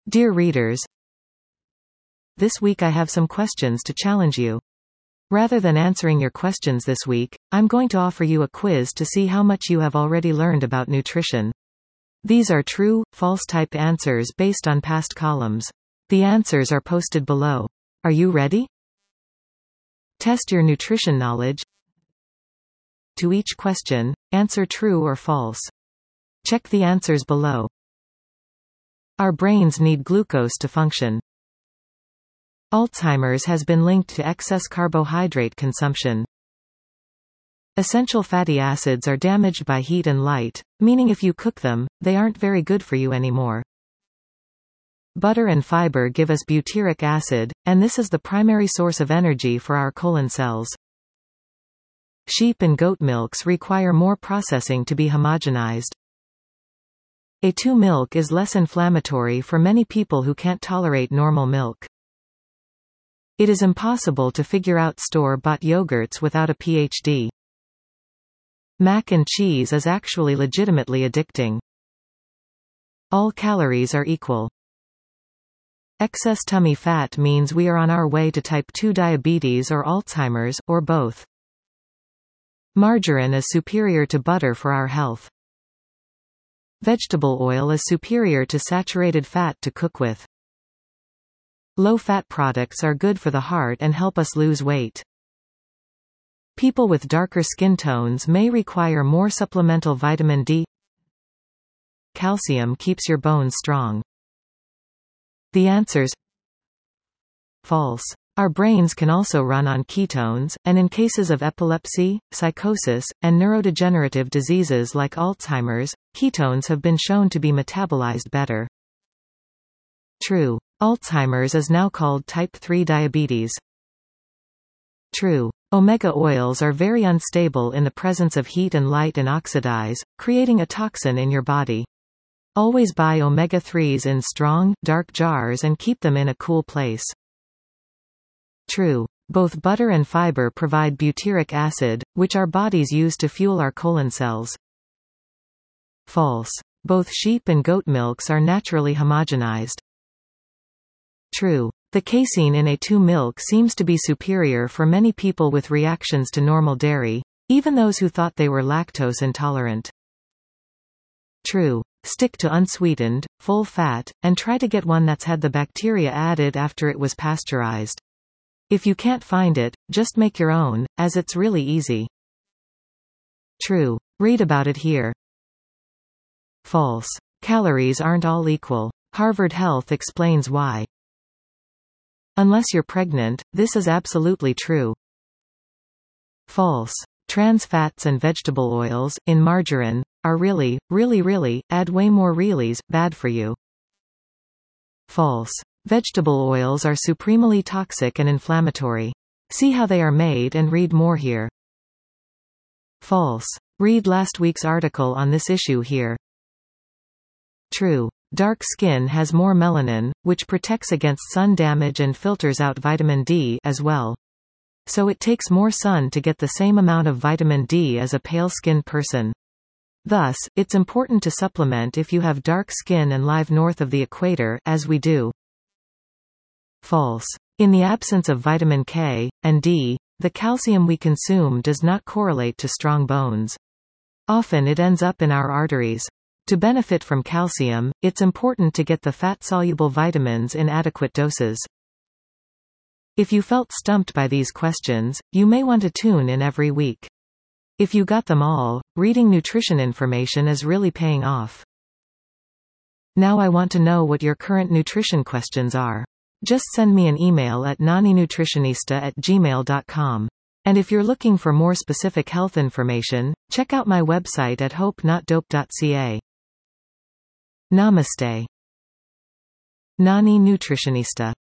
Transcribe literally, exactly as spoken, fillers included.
Dear readers, this week I have some questions to challenge you. Rather than answering your questions this week, I'm going to offer you a quiz to see how much you have already learned about nutrition. These are true, false type answers based on past columns. The answers are posted below. Are you ready? Test your nutrition knowledge. To each question, answer true or false. Check the answers below. Our brains need glucose to function. Alzheimer's has been linked to excess carbohydrate consumption. Essential fatty acids are damaged by heat and light, meaning if you cook them, they aren't very good for you anymore. Butter and fiber give us butyric acid, and this is the primary source of energy for our colon cells. Sheep and goat milks require more processing to be homogenized. A two milk is less inflammatory for many people who can't tolerate normal milk. It is impossible to figure out store-bought yogurts without a PhD. Mac and cheese is actually legitimately addicting. All calories are equal. Excess tummy fat means we are on our way to type two diabetes or Alzheimer's, or both. Margarine is superior to butter for our health. Vegetable oil is superior to saturated fat to cook with. Low-fat products are good for the heart and help us lose weight. People with darker skin tones may require more supplemental vitamin D. Calcium keeps your bones strong. The answers: false. Our brains can also run on ketones, and in cases of epilepsy, psychosis, and neurodegenerative diseases like Alzheimer's, ketones have been shown to be metabolized better. True. Alzheimer's is now called type three diabetes. True. Omega oils are very unstable in the presence of heat and light and oxidize, creating a toxin in your body. Always buy omega threes in strong, dark jars and keep them in a cool place. True. Both butter and fiber provide butyric acid, which our bodies use to fuel our colon cells. False. Both sheep and goat milks are naturally homogenized. True. The casein in A two milk seems to be superior for many people with reactions to normal dairy, even those who thought they were lactose intolerant. True. Stick to unsweetened, full fat, and try to get one that's had the bacteria added after it was pasteurized. If you can't find it, just make your own, as it's really easy. True. Read about it here. False. Calories aren't all equal. Harvard Health explains why. Unless you're pregnant, this is absolutely true. False. Trans fats and vegetable oils, in margarine, are really, really really, add way more reallys, bad for you. False. Vegetable oils are supremely toxic and inflammatory. See how they are made and read more here. False. Read last week's article on this issue here. True. Dark skin has more melanin, which protects against sun damage and filters out vitamin D as well. So it takes more sun to get the same amount of vitamin D as a pale-skinned person. Thus, it's important to supplement if you have dark skin and live north of the equator, as we do. False. In the absence of vitamin K and D, the calcium we consume does not correlate to strong bones. Often it ends up in our arteries. To benefit from calcium, it's important to get the fat-soluble vitamins in adequate doses. If you felt stumped by these questions, you may want to tune in every week. If you got them all, reading nutrition information is really paying off. Now I want to know what your current nutrition questions are. Just send me an email at naninutritionista at gmail dot com. And if you're looking for more specific health information, check out my website at hope not dope dot c a. Namaste. Nani Nutritionista.